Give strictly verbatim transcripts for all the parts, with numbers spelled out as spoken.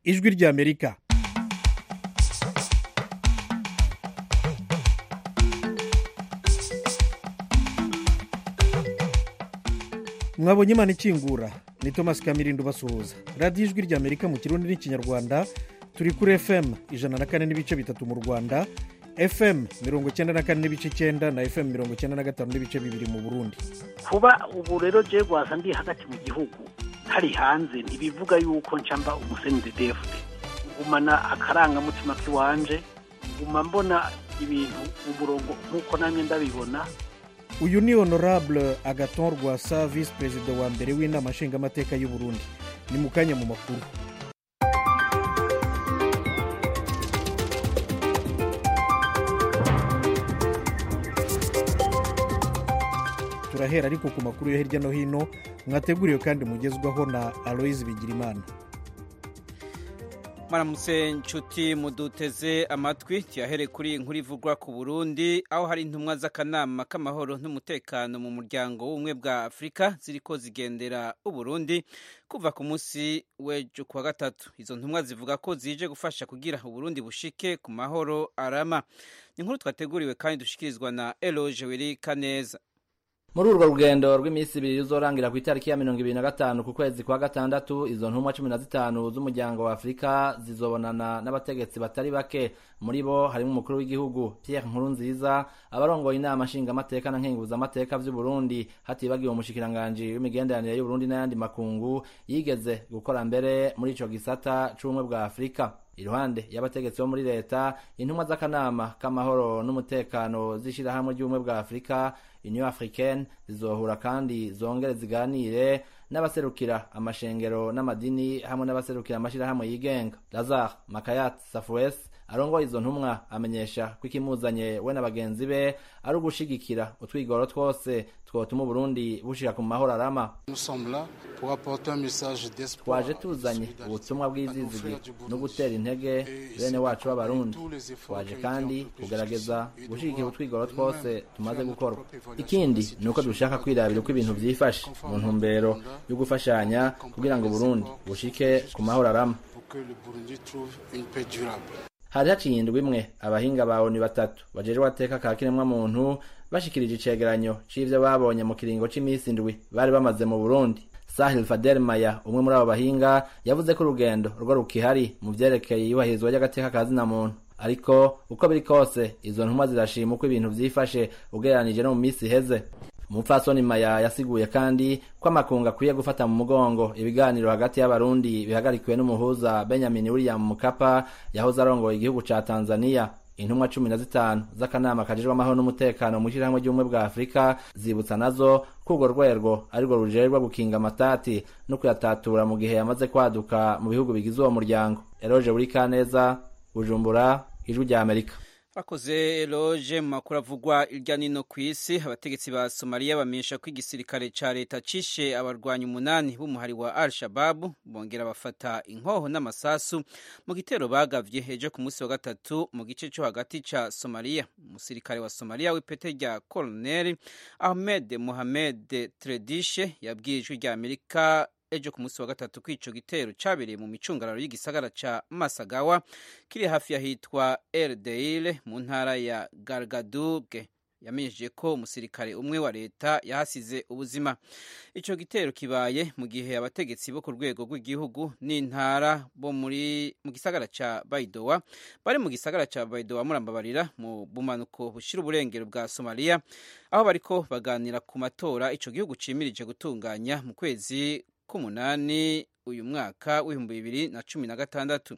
ijwi ry'Amerika. mwabonye Imana ikingura, ni Thomas Kamirindo basuhuza. radiyo ijwi ry'Amerika mu kirundi n'ikinyarwanda, turi kuri F M ijana na kane n'ibice bitatu mu Rwanda, F M mirongo icyenda na kane n'ibice icyenda na F M mirongo icyenda na gatanu n'ibice bibiri mu Burundi. Kuba ubu rero je gwasa ndi hagati mu gihugu hari hanze ntibivuga yuko ncamba umusenyi D F D. Ngumana akaranga mutima kiwanje, nguma mbona ibintu umurongo nkuko namye ndabibona. Uyu ni Honorable Agathon Rwasa, Vice President wa mbere w'inama nshingamateka y'u Burundi. Ni mukanya mu makuru. Turahera ariko ku makuru yo hirya no hino mwateguriwe kandi mugezwaho na Aloise Bigirimana. Maramutse nshuti muduteze amatwi, tuyahere kuri inkuru ivugwa ku Burundi, aho hari intumwa z'akanama k'amahoro n'umutekano mu muryango w'ubumwe bwa Afurika ziriko zigendera u Burundi kuva ku munsi w'ejo kuwa gatatu. Izo ntumwa zivuga ko zije gufasha kugira u Burundi bushike ku mahoro arama. Ni inkuru twateguriwe kandi dushikirizwa na Eloge Wirikaneza. Muri urwo rugendo rw'iminsi ibiri ruzorangira ku itariki ya mirongo ibiri na gatanu ku kwezi kwa gatandatu, izo ntumwa cumi na zitanu z'umuryango wa Afurika zizobonana n'abategetsi batari bake. Muri bo harimo umukuru w'igihugu Pierre Nkurunziza, abarongoye inama nshingamateka na nkenguzamateka vy'u Burundi, hatibagiwe umushikiranganji w'imigenderanire y'u Burundi n'ayandi makungu yigeze gukora mbere muri ico gisata c'ubumwe bwa Afurika. Iruhande y'abategetsi bo muri leta, intumwa z'akanama k'amahoro n'umutekano z'ishirahamwe ry'ubumwe bwa Afurika Union Africaine zizohura kandi zongere ziganire n'abaserukira amashengero n'amadini hamwe n'abaserukira amashirahamwe yigenga. Lazare Makayat Safwes arongoye izo ntumwa amenyesha ko ikimuzanye we n'abagenzi be ari ugushigikira utwigoro twose twotuma Burundi bushika ku mahoro arama. Twaje tuzanye ubutumwa bw'izizigi no gutera intege bene wacu b'abarundi. Twaje kandi kugerageza gushigikira utwigoro twose tumaze gukorwa. Ikindi nuko dushaka kwirabira uko ibintu vyifashe mu ntumbero yo gufashanya kugira ngo Burundi bushike ku mahoro arama. Hari haciye indwi imwe abahinga ba O N U batatu bajejwe ateka ka kiremwa muntu bashikirije icegeranyo c'ivyo babonye mu kiringo c'imisi indwi bari bamaze mu Burundi. Sahil Fadel Maya, umwe muri abo bahinga, yavuze ko urugendo rwo rukihari mu vyerekeye iyubahirizwa ry'agateka ka zina muntu. Ariko uko biri kose izo ntumwa zirashima uko ibintu vyifashe ugereranije no mu misi iheze. Umupfasoni Maya yasiguye kandi ko amakungu akwiye gufata mu mugongo ibiganiro hagati y'abarundi bihagarikiwe n'umuhuza Benjamin William Mkapa yahoze arongoye igihugu ca Tanzania. Intumwa cumi na zitanu z'akanama kajejwe amahoro n'umutekano mu shirahamwe ry'ubumwe bwa Afurika zibutsa nazo ko urwo rwego arirwo rujerwa gukinga amatati no kuyatatura mu gihe yamaze kwaduka mu bihugu bigize uwo muryango. Eloge Wirikaneza, Bujumbura, Ijwi ry'Amerika. Akoze Eloge. Mu makuru avugwa irya nino kw'isi, abategetsi ba Somalia bamenyesha ko igisirikare ca leta cishe abarwanyi umunani b'umuhari wa Al-Shabaab, bongera bafata inkoho n'amasasu mu gitero bagavye ejo ku munsi wa gatatu mu gice cyo hagati ca Somalia. Umusirikare wa Somalia w'ipete rya Colonel Ahmed Mohamed Tredishe yabwiye Ijwi ry'Amerika ejo ku munsi wa gatatu ko ico gitero cabereye mu micungararo y'igisagara ca Masagawa kiri hafi yahitwa El Deile mu ntara ya Gargaduge. Yamenyesheje ko umusirikare umwe wa leta yahasize ubuzima. Ico gitero kibaye mu gihe abategetsi bo ku rwego rw'igihugu n'intara bo muri mu gisagara ca Baidoa bari mu gisagara ca Baidoa murambabarira mu bumanuko bushira uburengero bwa Somalia, aho bariko baganira ku matora ico gihugu cimirije gutunganya mu kwezi k'umunani uyu mwaka w'ibihumbi bibiri na cumi na gatandatu.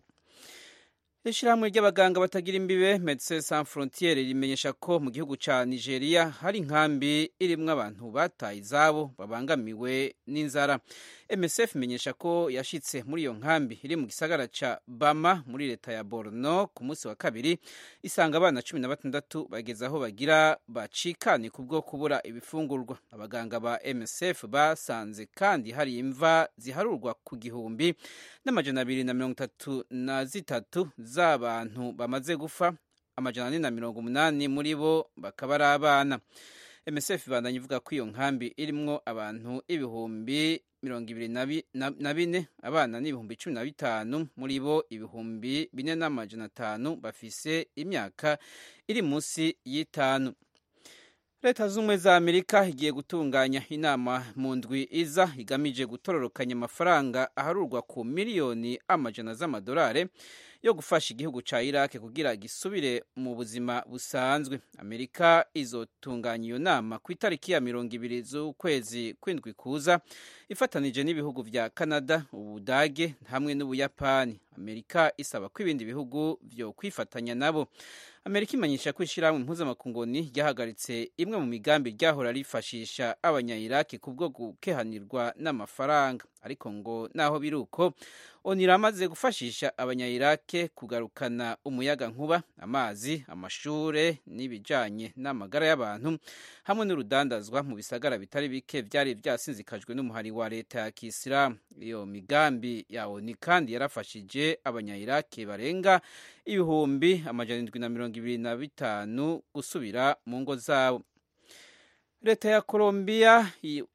Ishirahamwe ry'abaganga batagira imbibe Médecins Sans Frontières rimenyesha ko mu gihugu ca Nigeria hari inkambi irimwo abantu bataye izabo babangamiwe n'inzara. M S F imenyesha ko yashitse muri iyo nkambi iri mu gisagara ca Bama muri leta ya Borno ku munsi wa kabiri, isanga abana cumi na batandatu bageze aho bagira bacikane kubwo kubura ibifungurwa. Abaganga ba M S F basanze kandi hari imva ziharurwa ku gihumbi n'amajana abiri na mirongo itatu na zitatu z'abantu bamaze gufa, amajana ane na mirongo umunani muri bo bakaba ari abana. M S F ibandanya ivuga ko iyo nkambi irimwo abantu ibihumbi mirongo ibiri na bine, abana n'ibihumbi cumi na bitanu, muri bo ibihumbi bine n'amajana atanu bafise imyaka iri munsi y'itanu. Leta z'ubumwe za Amerika igiye gutunganya inama mu ndwi iza igamije gutororokanya amafaranga aharurwa ku miliyoni amajana z'amadolari yo gufasha igihugu ca Iraq kugira gisubire mu buzima busanzwe. Amerika izotunganya iyo nama ku itariki ya mirongo ibiri z'ukwezi kw'indwi kuza ifatanije n'ibihugu vya Canada, Ubudage hamwe n'Ubuyapani. Amerika isaba ko ibindi bihugu vyo kwifatanya nabo. Amerika imanyisha ko ishirahamwe mpuzamakungu ryahagaritse imwe mu migambi ryahora rifashisha abanya-Iraq kubwo gukehanirwa n'amafaranga, ariko ngo naho biruko ONU iramaze gufashisha abanya-Iraq kugarukana umuyaga nkuba, amazi, amashure n'ibijanye n'amagara y'abantu hamwe n'urudandazwa mu bisagara bitari bike vyari vyasinzikajwe n'umuhari wa leta ya Kisilamu. Iyo migambi ya ONU kandi yarafashije abanya-Iraq barenga ibihumbi amajana indwi na mirongo ibiri na bitanu gusubira mu ngo zabo. Leta ya Colombia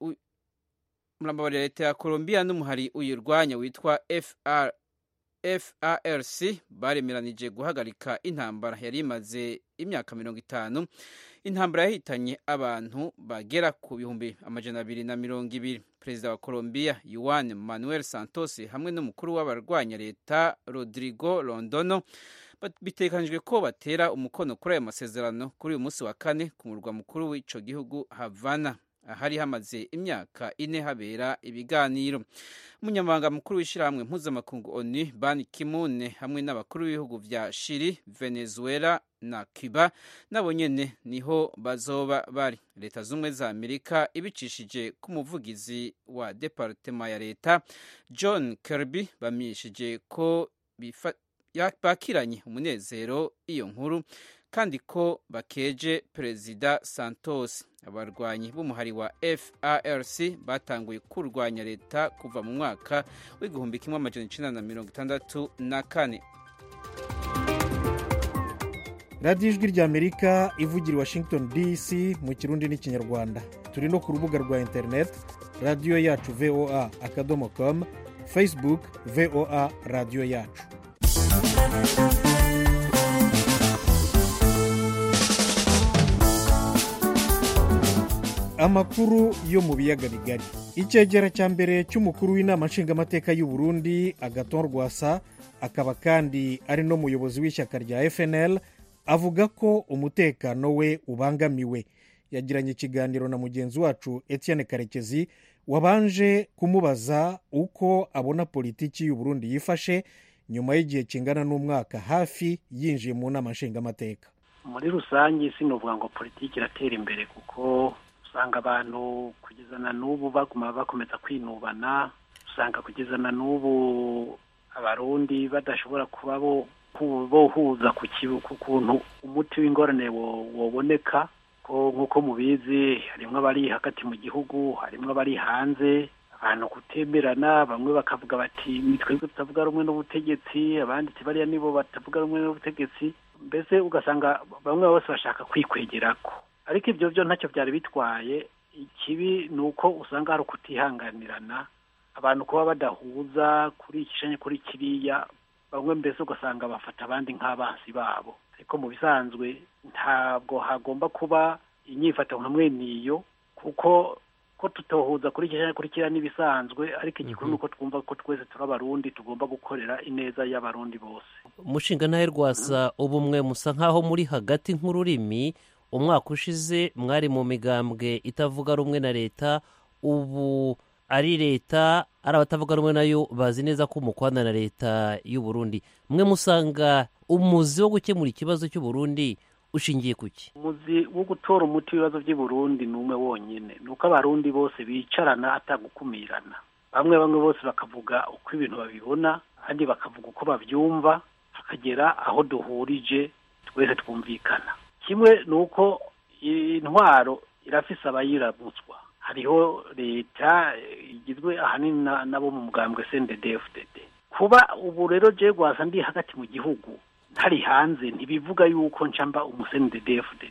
Murambabare leta ya Colombia n'umuhari uyirwanya witwa F A R C baremeranije guhagarika intambara yari imaze imyaka mirongo itanu. Intambara yahitanye abantu bagera ku bihumbi amajana abiri na mirongo ibiri. Perezida wa Colombia Juan Manuel Santos hamwe n'umukuru w'abarwanya leta Rodrigo Londono bitekanijwe ko batera umukono kuri ayo masezerano kuri uyu munsi wa kane ku murwa mukuru w'ico gihugu Havana, ahari hamaze imyaka ine habera ibiganiro. Umunyamabanga mukuru w'ishirahamwe mpuzamakungu ONU Ban Ki-moon hamwe n'abakuru b'ibihugu vya Chili, Venezuela na Cuba nabo nyene niho bazoba bari. Leta z'ubumwe za Amerika ibicishije ku muvugizi wa departema ya leta John Kirby bamyishije ko bakiranye umunezero iyo nkuru kandi ko bakeje Perezida Santos. Abarwanyi b'umuhari wa F A R C batanguye kurwanya leta kuva mu mwaka w'igihumbi kimwe amajana icenda na mirongo itandatu na kane. radiyo ijwi rya Amerika ivugira i Washington D C mu Kirundi n'Ikinyarwanda. Turi no ku rubuga rwa interineti radiyo yacu V O A akadomo com, Facebook V O A radiyo yacu. Amakuru yo mu biyaga bigari. Icyegera cya mbere cy'umukuru w'inama nshingamateka y'u Burundi Agathon Rwasa, akaba kandi ari no muyobozi w'ishyaka rya F N L, avuga ko umutekano we ubangamiwe. Yagiranye ikiganiro na mugenzi wacu Etienne Karekezi wabanje kumubaza uko abona politiki y'u Burundi yifashe nyuma y'igihe kingana n'umwaka hafi yinjiye mu nama nshingamateka. Muri rusange sinovuga ngo politiki iratera imbere kuko usanga abantu kugezana n'ubu baguma bakomeza kwinubana, usanga kugezana n'ubu abarundi badashobora kuba bo bohuza ku kuntu umuti w'ingorane woboneka, ko nk'uko mubizi harimwo abari hagati mu gihugu, harimwo abari hanze, abantu kutemerana, bamwe bakavuga bati twebwe tutavuga rumwe n'ubutegetsi, abandi bariya nibo batavuga rumwe n'ubutegetsi, mbese ugasanga bamwe bose bashaka kwikwegerako. Ariko ibyo byo ntacyo byari bitwaye. Ikibi ni uko usanga hari ukutihanganirana, abantu kuba badahuza kuri ikishanye kuri kiriya, bamwe mbese ugasanga bafata abandi nk'abansi babo. Ariko mu bisanzwe ntabwo hagomba kuba inyifato hamwe niyo, kuko ko tutohuza kuri ikishanye kuri kiriya n'ibisanzwe, ariko igikuru nuko twumva ko twese turabarundi tugomba gukorera ineza y'abarundi bose. Mushinga nawe Rwasa, ubumwe musa nkaho muri hagati nk'ururimi. Umwaka ushize mwari mu migambwe itavuga rumwe na leta, ubu ari leta ari abatavuga rumwe nayo bazi neza ko umukwana na leta y'u Burundi. Mwe musanga umuzi wo gukemura ikibazo cy'u Burundi ushingiye kuki? Umuzi wo gutora umuti w'ibibazo by'u Burundi ni umwe wonyine, nuko abarundi bose bicarana atagukumirana. Bamwe bamwe bose bakavuga uko ibintu babibona, kandi bakavuga uko bavyumva, hakagera aho duhurije twese twumvikana. Kimwe nuko intwaro irafise abayirabutswa. Hariho leta igizwe ahanini nabo mu mugambwe C N D D F D D. Kuba ubu rero je Rwasa ndi hagati mu gihugu ntari hanze ntibivuga yuko ncamba umu C N D D F D D.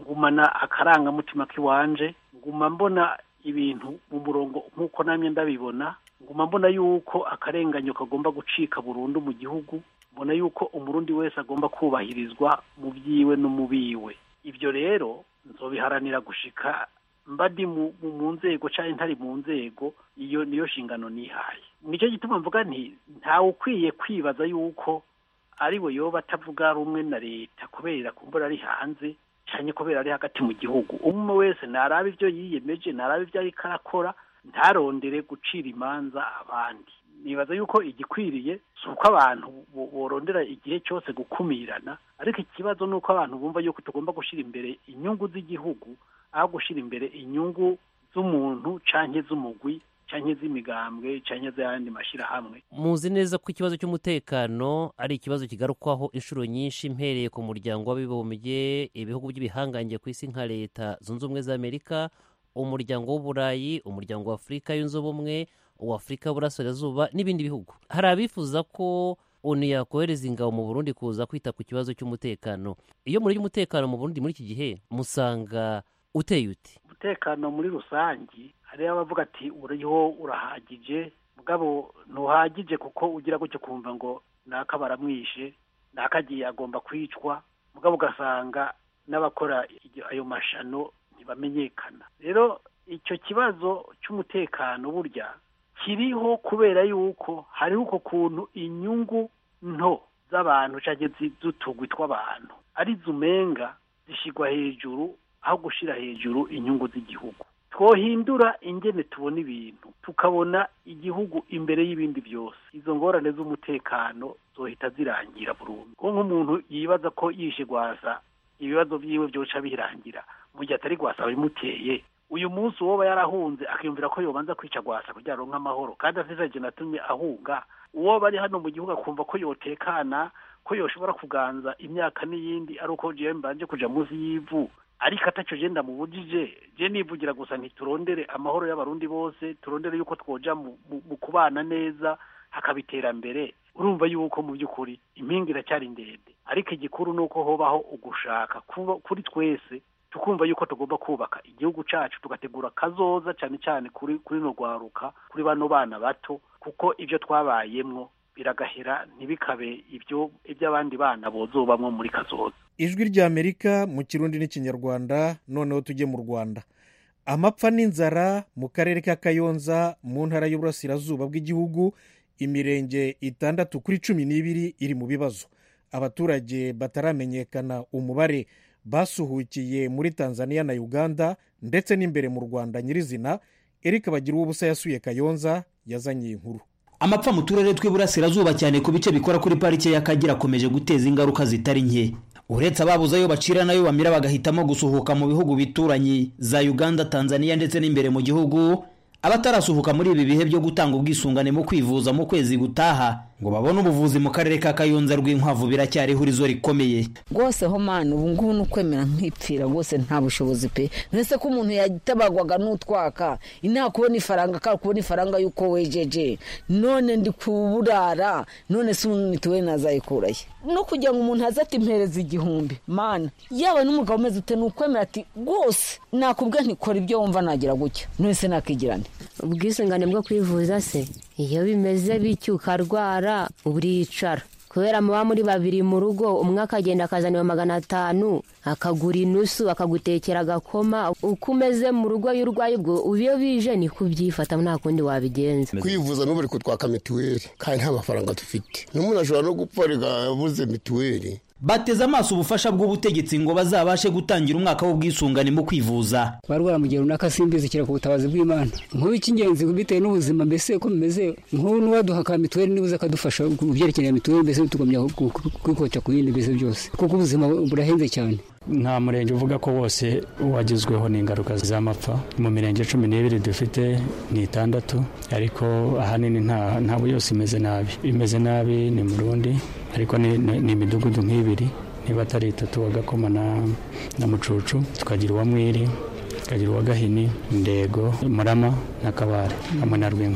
ngumana akarangamutima k'iwanje, nguma mbona ibintu mu murongo nk'uko namye ndabibona, nguma mbona yuko akarenganyo kagomba gucika burundu mu gihugu, mbona yuko umurundi wese agomba kubahirizwa mu byiwe no mu biwe. Ibyo rero nzobiharanira gushika mbadi mu, mu nzego cyane ntari mu nzego, iyo niyo shingano nihaye. Nico gituma mvuga nti ntawe ukwiye kwibaza yuko ari we yoba atavuga rumwe na leta kubera kumbura ari hanze cyane kubera ari hagati mu gihugu. Umwe wese naraba ibyo yiyemeje, naraba ibyo ari karakora, ntarondere gucira imanza abandi. Nibaza yuko igikwiriye suko abantu borondera igihe cyose gukumirana, ariko ikibazo nuko abantu bumva yuko tugomba gushira imbere inyungu z'igihugu aho gushira imbere inyungu z'umuntu canke z'umugwi canke z'imigambwe canke z'ayandi mashira hamwe. Muzi neza ko ikibazo cy'umutekano ari ikibazo kigarukwaho inshuro nyinshi mpereye ku muryango w'abibumbye, ibihugu by'ibihangange ku isi nka leta zunze ubumwe za Amerika, umuryango w'Uburayi, umuryango wa Afurika yunze ubumwe, uwa Afurika y'Uburasirazuba n'ibindi bihugu. Hari abifuza ko onu yakohereza ingabo mu Burundi kuza kwita ku kibazo cy'umutekano. Iyo muri y'umutekano mu Burundi muri iki gihe musanga uteye uti? Umutekano muri rusangi hari abavuga ati uriho urahagije, mugabo ntuhagije kuko ugira gutyo kumva ngo naka baramwishe, nakagiye agomba kwicwa, mugabo ugasanga n'abakora ayo mashano ntibamenyekana. Rero icyo kibazo cy'umutekano burya kiriho kubera yuko hariho uko kuntu inyungu nto z'abantu cyangwa z'utugwi tw'abantu ari zumenga zishigwa hejuru aho gushira hejuru inyungu z'igihugu. Twohindura ingene tubona ibintu tukabona igihugu imbere y'ibindi byose, izo ngorane z'umutekano zohita zirangira burundu. Ko nk'umuntu yibaza ko yishe Gwasa ibibazo byiwe byoca birangira mu gihe atari Gwasa bimuteye, uyu munsi uwo yarahunze akiyumvira ko yobanza kwica Gwasa kugira ronka amahoro, kandi asize natumye ahunga. Uwo bari hano mu gihugu akumva ko yotekana, ko yoshobora kuganza imyaka n'iyindi ari uko je mbanje kuja munsi y'ivu, ariko ataco je ndamubujije. Je nivugira gusa ntiturondere amahoro y'abarundi bose, turondere yuko twoja mu, mu, mu kubana neza hakabitera mbere. Urumva yuko mu by'ukuri impingira cyari ndende, ariko igikuru nuko hobaho ugushaka kuri twese tukumva yuko tugomba kubaka igihugu cacu, tugategura kazoza cyane cyane kuri kuri no gwaruka, kuri bano bana bato, kuko ivyo twabayemwo biragahera ntibikabe ibyo iby'abandi bana bozobamwe muri kazoza. Ijwi rya Amerika mu Kirundi n'Ikinyarwanda. Noneho tujye mu Rwanda. Amapfa n'inzara mu karere ka Kayonza mu ntara y'Uburasirazuba bw'igihugu, imirenge itandatu kuri cumi n'ibiri iri mu bibazo. Abaturage bataramenyekana umubare basuhukiye muri Tanzania na Uganda ndetse n'imbere mu Rwanda nyirizina. Eric Bagiruwubusa yasuye Kayonza yazanye inkuru. Amapfa mu turere tw'Iburasirazuba cyane ku bice bikora kuri parike y'Akagera akomeje guteza ingaruka zitari nke. Uretse ababuze ayo bacira nayo bamira bagahitamo gusuhuka mu bihugu bituranyi za Uganda, Tanzania ndetse n'imbere mu gihugu, abatarasuhuka muri ibi bihe byo gutanga ubwisungane mu kwivuza mu kwezi gutaha ngo babone ubuvuzi mu karere ka Kayonza rw'inkwavu biracyari ihurizo rikomeye. Rwose ho mana ubu ngubu nukwemera nkipfira rwose nta bushobozi pe. Nese ko umuntu yagitabagwaga n'utwaka ina kubona ifaranga ka kubona ifaranga yuko wejeje, none ndi kuburara, none se mituwe nazayikuraye no kugira ngo umuntu azati impereza igihumbi. Mana yaba n'umugabo umeze ute nukwemera ati rwose nakubwe ntikora ibyo wumva nagira gutya, none se nakigirane ubwisungane bwo kwivuza se. Iyo bimeze bicyuka rwara uburicara kubera muba muri babiri mu rugo, umwe akagenda akazaniwe magana atanu akagura inusu akagutekera agakoma, uko umeze mu rugo y'urwaye ubwo ubiyo bije ni kubyifata nta kundi wabigenza. Kwivuza n'uburi kutwaka mituweli kandi nta mafaranga dufite, n'umuntu ashobora no gupfa yabuze mituweli. Bateze amaso ubufasha bw'ubutegetsi ngo bazabashe gutangira umwaka w'ubwisungane mu kwivuza. Barwara mu gihe runaka simbizikira ku butabazi bw'Imana. Nk'ubu icy'ingenzi bitewe n'ubuzima mbese ko bimeze, nk'ubu n'uwaduha ka mituweli nibuze akadufasha ku byerekeye mituweli mbese tugomya kwikoca ku bindi mbese byose, kuko ubuzima burahenze cyane. Nta murenge uvuga ko wose wagizweho n'ingaruka z'amapfa. Mu mirenge cumi n'ibiri dufite ni itandatu, ariko ahanini nta ntabwo yose imeze nabi. Imeze nabi ni mu Burundi, ariko ni, ni, ni imidugudu nk'ibiri niba atari itatu, Wagakoma na, na Mucucu, tukagira uwa Mwiri, tukagira uwa Gahini, Ndego, Murama na Kabare hamwe na Rwinkwavu.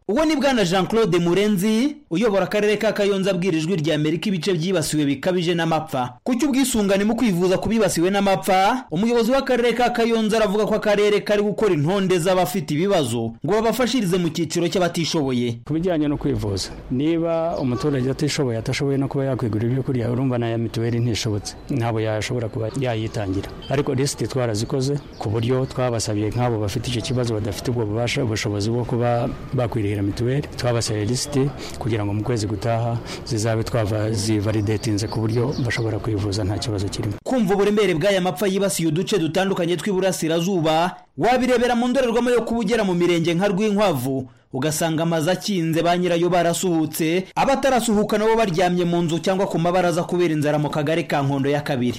uwo ni bwana Jean Claude Murenzi uyobora akarere ka Kayonza abwirijwe rya Amerika ibice byibasiwe bikabije n'amapfa. Kucyo ubwisungane mu kwivuza kubibasiwe n'amapfa, umuyobozi w'akarere ka Kayonza aravuga ko akarere kari gukora intonde z'abafite ibibazo ngo babafashirize mu cyiciro cy'abatishoboye. Kubijyanye no kwivuza, niba umuturage atishoboye atashoboye no kuba yakwigurira ibyo kurya, urumva na ya mituweli ntishobotse, ntabo yashobora kuba yayitangira. Ariko list twarazikoze ku buryo twabasabiye nk'abo bafite icyo kibazo badafite ubwo bubasha ubushobozi bwo kuba bakwirihira mituweli, twabasabiye list kugira ngo mu kwezi gutaha zizabe twava zivalidatinze ku buryo bashobora kwivuza nta kibazo kirimo. Kumva uburemere bw'aya mapfa yibasiye uduce dutandukanye tw'iburasirazuba wabirebera mu ndorerwamo yo kubugera mu mirenge nka Rwinkwavu, ugasanga amazi akinze ba nyirayo barasuhutse, abatarasuhuka nabo baryamye mu nzu cyangwa ku mabaraza kubera inzara mu kagari ka Nkondo ya kabiri.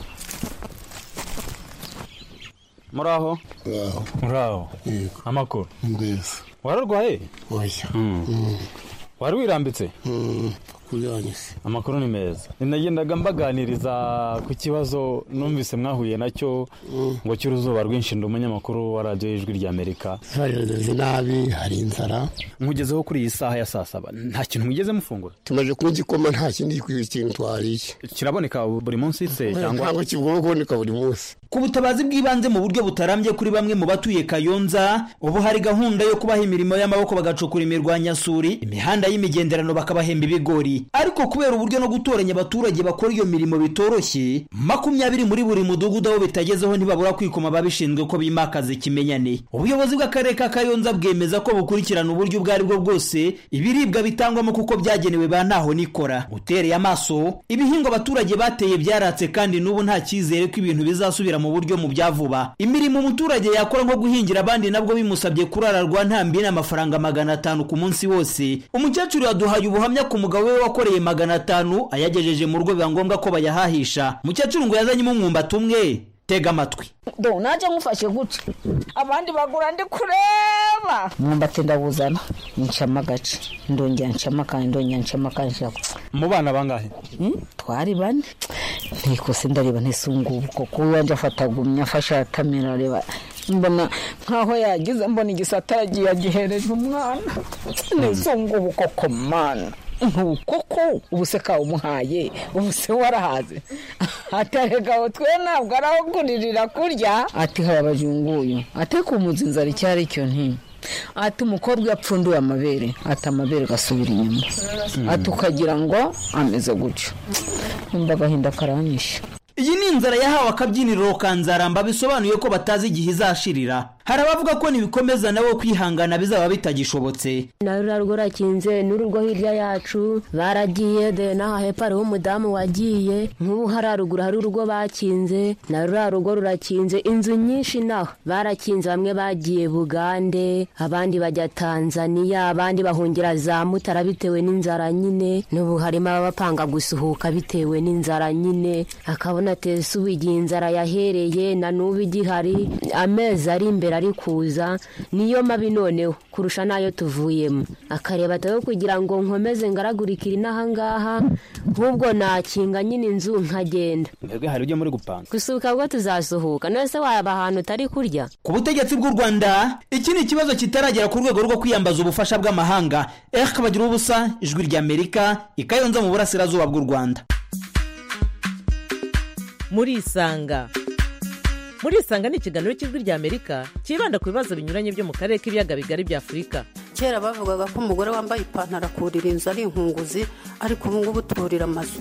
Muraho muraho amakuru mbese wararwaye oya wari wirambitse kuyanyise amakuru ni meza. Ninagendaga mbaganiriza ku kibazo numvise mwahuye nacyo ngo cy'uruzuba rwinshi ndi umunyamakuru wa radio y'Ijwi rya Amerika. Hari nabi, hari inzara. Nkugezeho kuri iyi saha ya saa saba nta kintu mwigeze mufungura? Tumaje kugikoma nta kindi kintu twariye. Kiraboneka buri munsi se cyangwa ntabwo kibwo kuboneka buri munsi. Ku butabazi bw'ibanze mu buryo butarambye kuri bamwe mu batuye Kayonza, ubu hari gahunda yo kubaha imirimo y'amaboko bagacukura imirwanyasuri, imihanda y'imigenderano bakabahemba ibigori. Ariko kubera uburyo no gutoranya abaturage bakora iyo mirimo bitoroshye, makumyabiri muri buri mudugudu aho bitagezeho ntibabura kwikoma babishinzwe ko bimakaza ikimenyane. Ubuyobozi bw'akarere ka Kayonza bwemeza ko bukurikirana uburyo bwari bwo bwose ibiribwa bitangwamo kuko byagenewe ba ntaho nikora. Utereye amaso ibihingo abaturage bateye byaratse kandi n'ubu nta cyizere ko ibintu bizasubira mu buryo mu byavuba. Imirimo umuturage yakora nko guhingira abandi nabwo bimusabye kurararwa ntambi n'amafaranga magana atanu ku munsi wose. Umukecuru yaduhaye ubuhamya ku mugabo we wakoreye magana atanu ayagejeje mu rugo biba ngombwa ko bayahahisha. Mukecuru ngo yazanye umwumba tumwe, tega amatwi. Do naje ngufashe gute abandi bagura ndi kureba mwumba tendabuzana nchama gace ndongera nchama kandi ndongera nchama kandi mu bana bangahe? hmm? Twari bane. Niko sindareba ntesungubu koko wanje afatagumya afasha atamira reba mbona nkaho yagize mbona igisataragiye agihereje umwana nesungubu koko mana koko ubuseka umuhaye ubuse warahaze atarega twe ntabwo arahugurira kurya ati habajunguyu ate kumuza inzara icyari cyo nti ati umukobwa yapfunduye amabere ati amabere gasubira inyuma ati ukagira ngo ameze gutyo imbaga hinda karanyisha. Iyi ni inzara yahawe akabyiniriro kanzaramba bisobanuye ko batazi igihe izashirira. Hari abavuga ko nibikomeza nabo kwihangana bizaba bitagishobotse. Narurarwo rakinze n'urugo hirya yacu baragiye de na hepare umudamu wagiye nk'ubu hararugura hari urugo bakinze narurarwo rurakinze inzu nyinshi naho barakinze bamwe bagiye Bugande abandi bajya Tanzania abandi bahungira za Mutara bitewe n'inzara nyine n'ubu harimo abapanga gusuhuka bitewe n'inzara nyine akabona tesu igihe inzara yahereye na n'ubu igihari amezi ari imbere ari kuza niyo mabi noneho kurusha nayo tuvuyemo akareba tayo kugira ngo nkomeze ngaragurikira inaha ngaha nk'ubwo nakinga nyine inzu nkagenda. Mwebwe hari ujye muri gupanga gusuka bwo tuzasuhuka nose waba ahantu utari kurya. Ku butegetsi bw'u Rwanda iki ni ikibazo kitaragera ku rwego rwo kwiyambaza ubufasha bw'amahanga. Eric Bagira ubusa, Ijwi rya Amerika, Ikayonza mu burasirazuba bw'u Rwanda. Muri isanga muri isanga ni ikiganiro cy'Ijwi rya Amerika kibanda ku bibazo binyuranye byo mu karere k'ibiyaga bigari bya Afurika. Kera bavugaga ko umugore wambaye ipantaro akurira inzu ari inkunguzi ariko ubu ngubu turira amazu.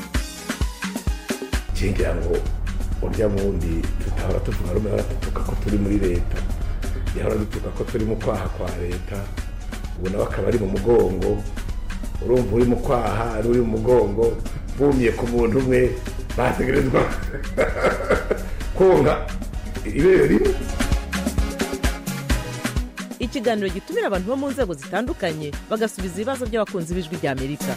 Kingira ngo urya mundi tutahora tuvuga rumwe baratutuka ko turi muri leta yahora dutuka ko turi mu kwaha kwa leta ubu nawe akaba ari mu mugongo urumva uri mu kwaha ari uri mu mugongo bumye ku muntu umwe bategerezwa konga ibere rimwe. Ikiganiro gitumira abantu bo mu nzego zitandukanye bagasubiza ibibazo by'abakunzi b'Ijwi rya Amerika.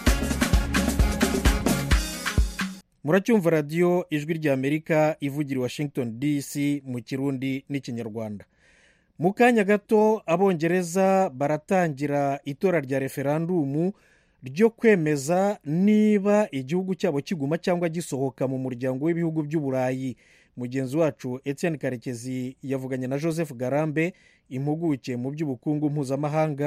Muracyumva radio Ijwi rya Amerika ivugira Washington D C mu Kirundi n'Ikinyarwanda. Mu kanya gato Abongereza baratangira itora rya referandumu ryo kwemeza niba igihugu cyabo kiguma cyangwa gisohoka mu muryango w'ibihugu by'Uburayi. Mugenzi wacu Etienne Karekezi yavuganye na Joseph Garambe impuguke mu by'ubukungu mpuzamahanga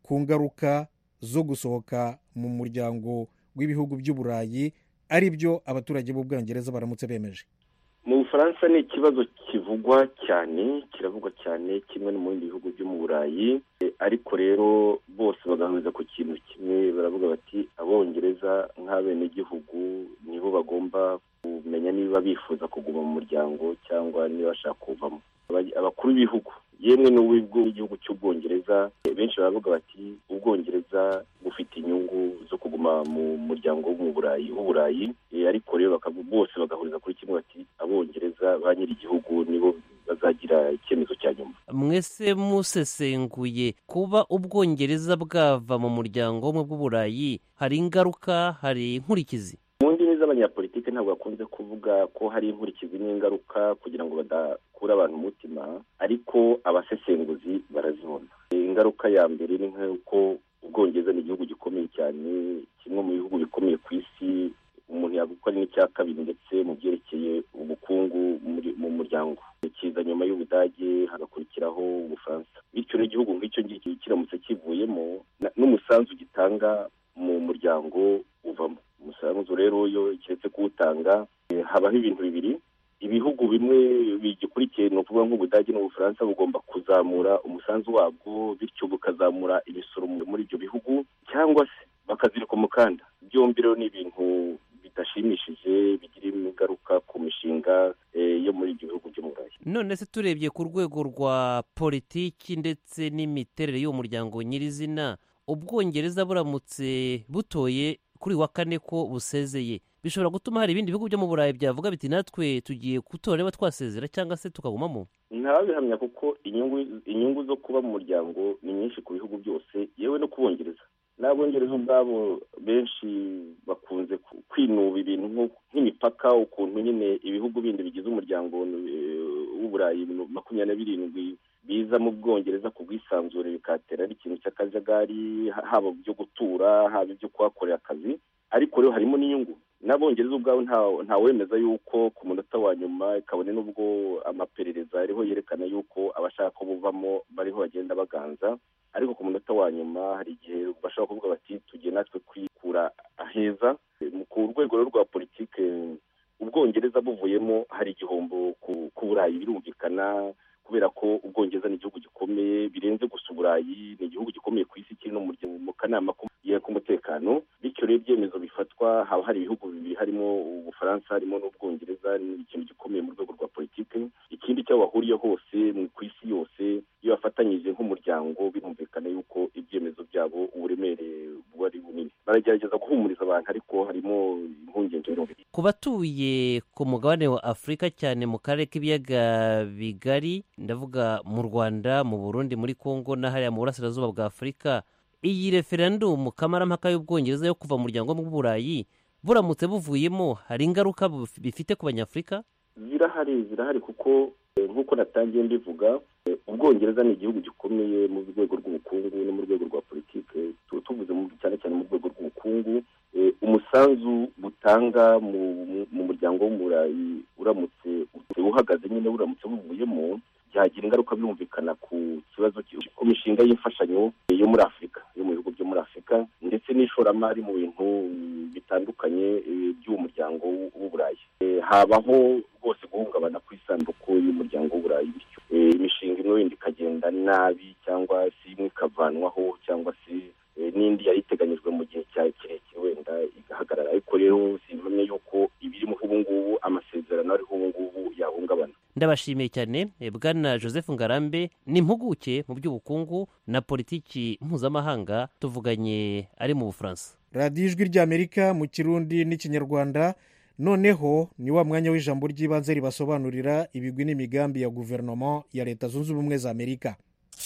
ku ngaruka zo gusohoka mu muryango w'ibihugu by'uburayi ari byo abaturage b'ubwongereza baramutse bemeje? mu Bufaransa ni ikibazo kivugwa cyane, kiravugwa cyane kimwe no mu bindi bihugu byo mu Burayi, ariko rero bose bagahuriza ku kintu kimwe, baravuga bati abongereza nk'abenegihugu nibo bagomba kumenya niba bifuza kuguma mu muryango cyangwa niba bashaka kuvamo. Abakuru b'ibihugu yemwe n'uw'igihugu cy'ubwongereza benshi baravuga bati ubwongereza bufite inyungu zo kuguma mu muryango w'uburayi w'uburayi ariko rero bakavuga bose bagahuriza kuri kimwe bati abongereza ba nyiri igihugu nibo bazagira icyemezo cya nyuma. Mwese musesenguye kuba ubwongereza bwava mu muryango w'ubumwe bw'uburayi hari ingaruka, hari inkurikizi? Mu ndimi z'abanyapolitike ntabwo bakunze kuvuga ko hari inkurikizi n'ingaruka kugira ngo badakura abantu umutima, ariko abasesenguzi barazibona. Ingaruka ya mbere ni nk'uko ubwongereza ni igihugu gikomeye cyane, kimwe mu bihugu bikomeye ku isi, umuntu yavuga ari n'icya kabiri ndetse mu byerekeye ubukungu mu muryango, kiza nyuma y'Ubudage hagakurikiraho Ubufaransa. Bityo rero igihugu nk'icyo ngicyo kiramutse kivuyemo n'umusanzu gitanga mu muryango uvamo. Umusanzu rero iyo kiretse kuwutanga habaho ibintu bibiri. Ibihugu bimwe bigikurikiye ni ukuvuga nk'Ubudage n'Ubufaransa bugomba kuzamura umusanzu wabwo, bityo bukazamura imisoro muri ibyo bihugu cyangwa se bakazirika umukanda. Byombi rero ni ibintu bidashimishije bigira ingaruka ku mishinga yo muri ibyo bihugu byo mu Burayi. None se turebye ku rwego rwa politiki ndetse n'imiterere y'uwo muryango nyirizina, ubwongereza buramutse butoye kuri wa kane ko busezeye, bishobora gutuma hari ibindi bihugu byo mu Burayi byavuga biti natwe tugiye gutora niba twasezera cyangwa se tukagumamo? Ntabihamya kuko inyungu inyungu zo kuba mu muryango ni nyinshi ku bihugu byose, yewe no kubongereza. N'abongereza ubwabo benshi bakunze kwinuba ibintu nk'imipaka, ukuntu nyine ibihugu bindi bigize umuryango w'Uburayi makumyabiri na birindwi biza mu Bwongereza ku bwisanzure bikatera ari ikintu cy'akajagari, haba byo gutura haba ibyo kuhakorera akazi. Ariko rero harimo n'inyungu. N'abongereza ubwabo nta wemeza yuko ku munota wa nyuma, kabone n'ubwo amaperereza ariho yerekana yuko abashaka ko buvamo bariho bagenda baganza, ariko ku munota wa nyuma hari igihe bashaka kuvuga bati tugiye natwe kwikura aheza. Ku rwego rwa politike Ubwongereza buvuyemo hari igihombo ku Burayi birumvikana, kubera ko Ubwongereza ni igihugu gikomeye birenze gusa Uburayi, ni igihugu gikomeye ku isi kiri no mu kanama k'umutekano. Bityo rero ibyemezo bifatwa, haba hari ibihugu bibiri harimo Ubufaransa harimo n'Ubwongereza, ni ikintu gikomeye mu rwego rwa politike. Ikindi cyo bahuriye hose ku isi yose, iyo bafatanyije nk'umuryango birumvikana yuko ibyemezo byabo uburemere buba ari bunini. Baragerageza guhumuriza abantu, ariko harimo impungenge birumvikana. Ku batuye ku mugabane wa Afurika cyane mu karere k'ibiyaga bigari, ndavuga mu Rwanda, mu Burundi, muri Kongo na hariya mu burasirazuba bwa Afurika, iyi referendum kamarampaka y'Ubwongereza yo kuva mu muryango w'Uburayi buramutse buvuyemo hari ingaruka bifite ku Banyafurika? Zirahari zirahari kuko nk'uko natangiye mbivuga, Ubwongereza ni igihugu gikomeye mu rwego rw'ubukungu no mu rwego rwa politike. Tuvuze cyane cyane mu rwego rw'ubukungu, umusanzu butanga mu muryango w'Uburayi uramutse uhagaze nyine uramutse buvuyemo, byagira ingaruka birumvikana ku kibazo ku mishinga y'imfashanyo yo muri Afurika, yo mu bihugu byo muri Afurika, ndetse n'ishoramari mu bintu bitandukanye by'uwo muryango w'Uburayi. Habaho rwose guhungabana ku isanduku y'umuryango w'Uburayi, bityo imishinga imwe wenda ikagenda nabi cyangwa se imwe ikavanwaho cyangwa se n'indi yari iteganyijwe mu gihe cya kirekire wenda igahagarara. Ariko rero simpamye yuko ibirimo ubu ngubu amasezerano ariho ubu ngubu yahungabana. Ndabashimiye cyane Bwana Joseph Ngarambe, ni impuguke mu by'ubukungu na politiki mpuzamahanga, tuvuganye ari mu Bufaransa. Radiyo Ijwi ry'Amerika mu Kirundi n'Ikinyarwanda. Noneho ni wa mwanya w'ijambo ry'ibanze ribasobanurira ibigwi n'imigambi ya guverinoma ya Leta Zunze Ubumwe za Amerika.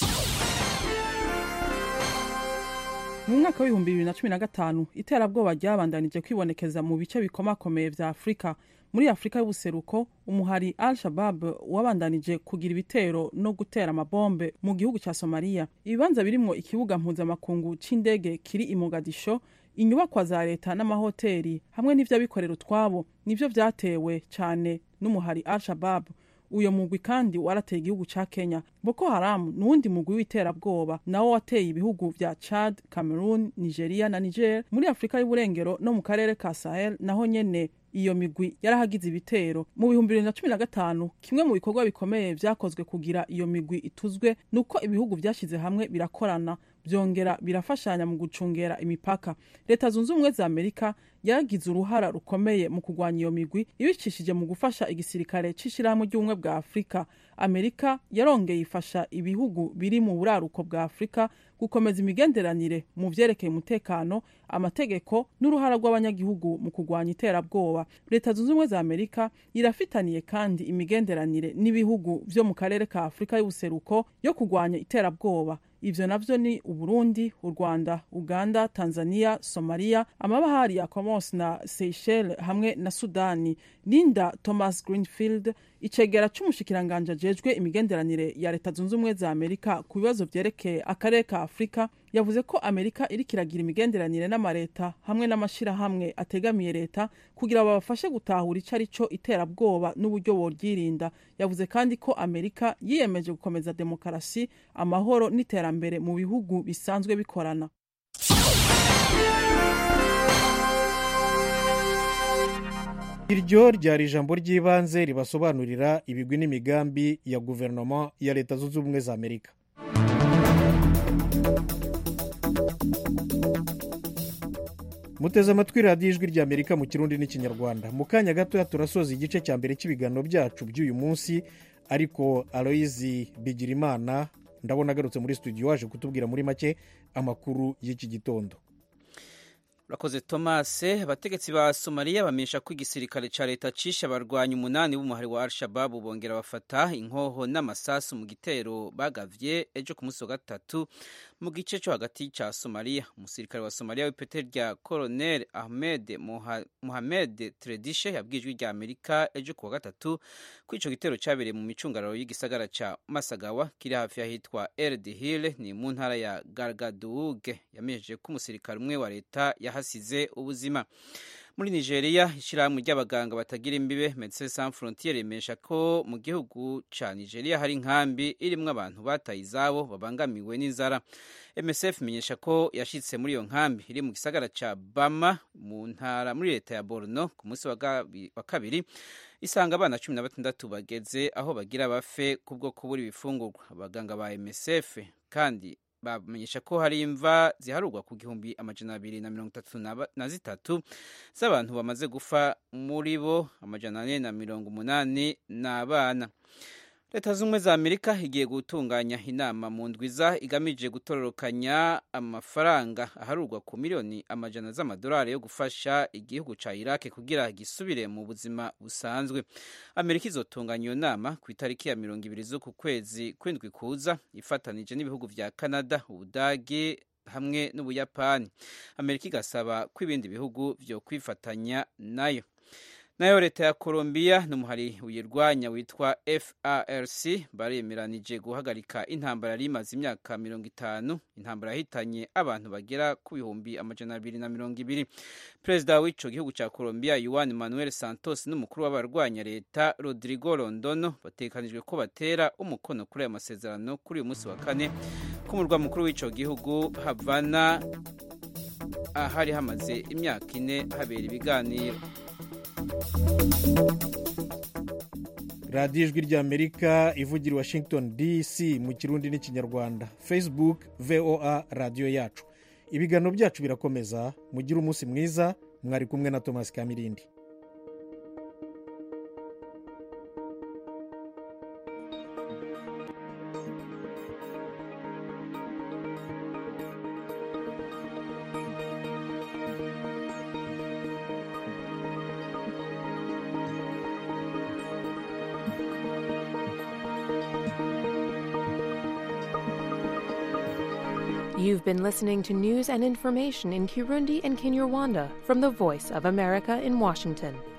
Mu mwaka w'ibihumbi bibiri na cumi na gatanu iterabwoba ryabandanije kwibonekeza mu bice bikomakomeye vya Afurika. Muri Afurika y'ubuseruko, umuhari Al-Shabaab wabandanije kugira ibitero no gutera amabombe mu gihugu cya Somalia. Ibibanza birimo ikibuga mpuzamakungu c'indege kiri i Mogadisho, inyubakwa za leta n'amahoteli hamwe n'ivyo abikorera utwabo nivyo vyatewe cyane n'umuhari Al-Shabaab. uyo mugwi kandi warateye igihugu ca Kenya. Boko Haram nuwundi mugwi w'iterabwoba nawo wateye ibihugu vya Chad, Cameroon, Nigeria na Niger muri Afrika y'uburengero no mu karere ka Sahel, naho nyene iyo migwi yarahagize ibitero. Mu bihumbi bibiri na cumi na gatanu kimwe mu bikorwa bikomeye vyakozwe kugira iyo migwi ituzwe nuko ibihugu vyashize hamwe birakorana byongera birafashanya mu gucungera imipaka. Leta zunze ubumwe za Amerika yagize uruhara rukomeye mu kugwanya iyo migwi ibicishije mu gufasha igisirikare c'ishirahamwe ry'ubumwe bwa Afrika. Amerika yarongeye ifasha ibihugu biri mu buraruko bwa Afrika gukomeza imigenderanire mu vyerekeye umutekano, amategeko n'uruhara rw'abanyagihugu mu kugwanya iterabwoba. Leta zunze ubumwe za Amerika irafitaniye kandi imigenderanire n'ibihugu vyo mu karere ka Afrika y'ubuseruko yo kugwanya iterabwoba. Ivyo navyo ni Uburundi, u Rwanda, Uganda, Tanzania, Somalia, amabahari ya Comoros na Seychelles hamwe na Sudani. Linda Thomas Greenfield, icegera c'umushikiranganje ajejwe imigenderanire ya Leta zunze ubumwe za Amerika ku bibazo vyerekeye akarere ka Afrika, yavuze ko Amerika iri kiragira imigenderanire n'amareta hamwe n'amashirahamwe ategamiye leta kugira babafashe gutahura ico arico iterabwoba n'uburyo boryirinda. Yavuze kandi ko Amerika yiyemeje gukomeza demokarasi, amahoro n'iterambere mu bihugu bisanzwe bikorana. Iryo ryari ijambo ry'ibanze ribasobanurira ibigwi n'imigambi ya guverinoma ya Leta zunze ubumwe za Amerika. Muteze amatwi radiyo ijwi rya Amerika mu Kirundi n'Ikinyarwanda. Mu kanya gato turasoza igice cya mbere cy'ibiganiro byacu by'uyu munsi, ariko Aloyizi Bigirimana ndabona agarutse muri studio waje kutubwira muri make amakuru y'iki gitondo. Urakoze Thomas. Abategetsi ba Somalia bamenyesha ko igisirikare ca leta cishe abarwanyi umunani b'umuhari wa Al-Shabaab bongera bafata inkoho n'amasasu mu gitero bagavye ejo ku munsi wa gatatu mu gice cyo hagati ca Somalia. Umusirikare wa Somalia w'ipete rya Colonel Ahmed Mohamed Tredishe yabwijwe rya Amerika ejo ku wa gatatu ko ico gitero cabereye mu micungararo y'igisagara ca Masagawa kiri hafi y'ahitwa Erd Hill ni mu ntara ya Gargaduug. Yamenyesheje ko umusirikare umwe wa leta yahasize ubuzima. Muri Nigeria, ishirahamwe ry'abaganga batagira imbibe Médecins Sans Frontières remesha ko mu gihugu ca Nigeria hari inkambi irimwo abantu bataye izabo babangamiwe n'inzara. M S F imenyesha ko yashitse muri iyo nkambi iri mu gisagara ca Bama mu ntara muri leta ya Borno ku munsi wa kabiri, isanga abana cumi na batandatu bageze aho bagira bafe kubwo kubura ibifungurwa. Abaganga ba M S F kandi bamenyesha ko hari imva ziharurwa ku gihumbi amajana abiri na mirongo itatu na zitatu z'abantu bamaze gufa, muri bo amajana ane na mirongo umunani n'abana. Leta z'ubumwe za Amerika igiye gutunganya inama mu ndwiza igamije gutororokanya amafaranga aharurwa ku miliyoni amajana z'amadolari yo gufasha igihugu ca Iraq kugira gisubire mu buzima busanzwe. Amerika izotunganya iyo nama ku itariki ya mirongo ibiri z'uku kwezi kw'indwi kuza ifatanije n'ibihugu vya Canada, Ubudagi hamwe n'Ubuyapani. Amerika igasaba ko ibindi bihugu vyo kwifatanya nayo. Nayo leta ya Colombia n'umuhari uyirwanya witwa F A R C baremeranije guhagarika intambara yari imaze imyaka mirongo itanu, intambara yahitanye abantu bagera ku bihumbi amajana abiri na mirongo ibiri. Perezida w'ico gihugu ca Colombia Juan Manuel Santos n'umukuru w'abarwanya leta Rodrigo Londono batekanijwe ko batera umukono kuri aya masezerano kuri uyu munsi wa kane ku murwa mukuru w'ico gihugu Havana, ahari hamaze imyaka ine habera ibiganiro. radiyo ijwi rya Amerika ivugira i Washington D C mu Kirundi n'Ikinyarwanda. Facebook V O A radiyo yacu. Ibiganiro byacu birakomeza. Mugire umunsi mwiza. Mwari kumwe na Thomas Kamirindi. You've been listening to news and information in Kirundi and Kinyarwanda from the Voice of America in Washington.